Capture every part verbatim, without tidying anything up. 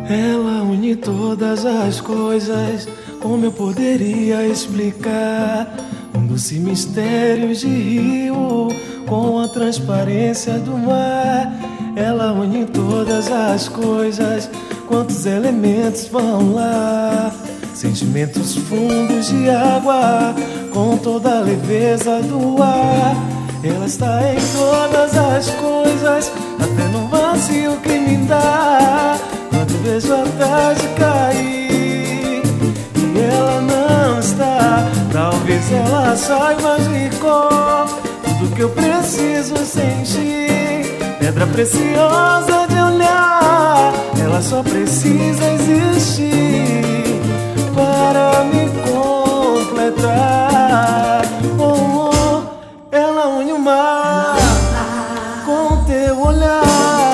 Ela une todas as coisas, como eu poderia explicar? Um doce mistério de rio, com a transparência do mar. Ela une todas as coisas, quantos elementos vão lá? Sentimentos fundos de água, com toda a leveza do ar. Ela está em todas as coisas, até no vazio que me dá quando vejo a tarde cair e ela não está. Talvez ela saiba de cor tudo que eu preciso sentir. Pedra preciosa de olhar, ela só precisa existir para me completar. Oh, oh, ela une o mar com teu olhar.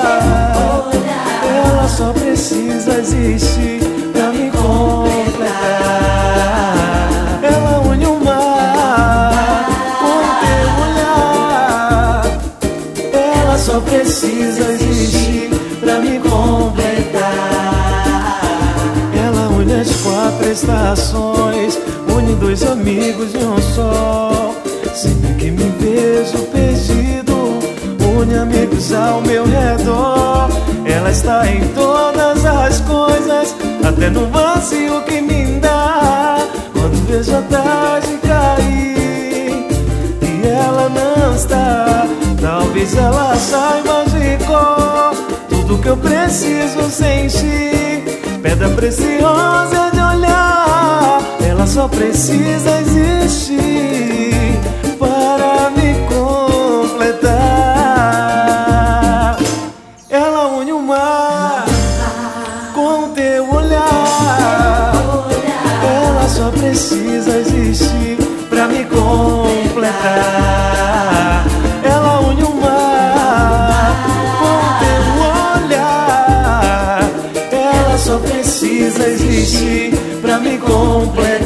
Ela só precisa existir pra me completar. Ela une o mar com teu olhar. Ela só precisa existir pra me completar. Ela une as quatro estações, une dois amigos em um só. Sempre que me vejo perdido, une amigos ao meu redor. Ela está em todas as coisas, até no vazio que me dá quando vejo a tarde cair e ela não está. Talvez ela saiba de cor tudo que eu preciso sentir. Pedra preciosa de olhar, ela só precisa existir para me completar. Ela une o mar com teu olhar. Ela só precisa existir pra me completar. Ela une o mar com teu olhar. Ela só precisa existir pra me completar.